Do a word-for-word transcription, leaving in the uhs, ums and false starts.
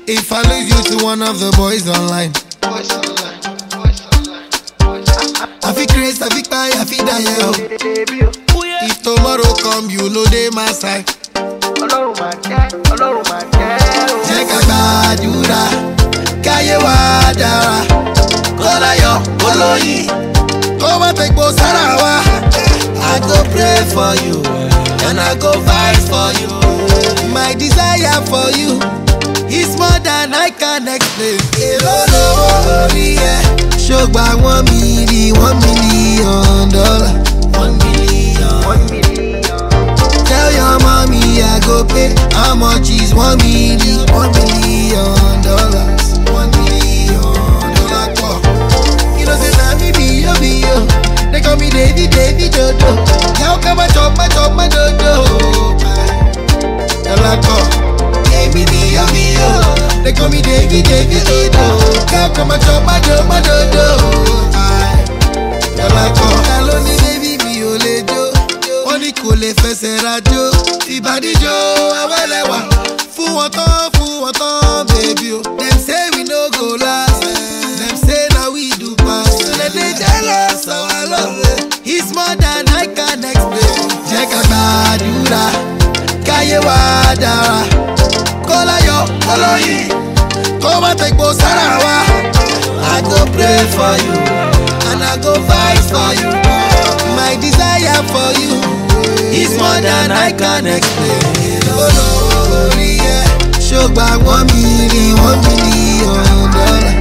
If I lose you to one of the boys online, boys online, boys online, boys online. I feel crazy, I feel tired, I feel die. If tomorrow come, you know they my side. Ọlọ́run máa jẹ́, Ọlọ́run máa jẹ́ o. Jẹ́ ká gbàdúrà, káyé wa dára. Kọ́láyọ̀ olóyin, kó má tẹ̀gbọ́ sára wa. I go pray for you, and I go fight for you. My desire for you is more than I can explain. Èrò lówó orí ẹ̀, ṣògbà one million, one million dollar, one million. One million. Tell your mommy I go pay. How much is one million? One million dollars. One million dollar call. You know say na me be yo be yo. They call me David David Dodo. Now come and chop my chop my dodo. Dollar call. Hey me be yo be yo. They call me David David Dodo. Now come and chop my chop my dodo. Dollar call. Hello ni baby mi o le jo. Oni kò lè fẹsẹ̀ rajó, ìbàdíjọ́ awẹ́lẹ́wà. Fún wọn tán, fún wọn tán, baby o. Dem say we no go last, dem say na we do pass. So dem dey jealous of our love, it's more than I can explain. Jẹ́ ká gbàdúrà, káyé wa dára. Kọ́láyọ̀ olóyin, kó má tẹ̀gbọ́ sára wa. I go pray for you, and I go fight for you. My desire for you is more than I can explain. Oh, no, yeah. Ṣògbà one million, one million dollar.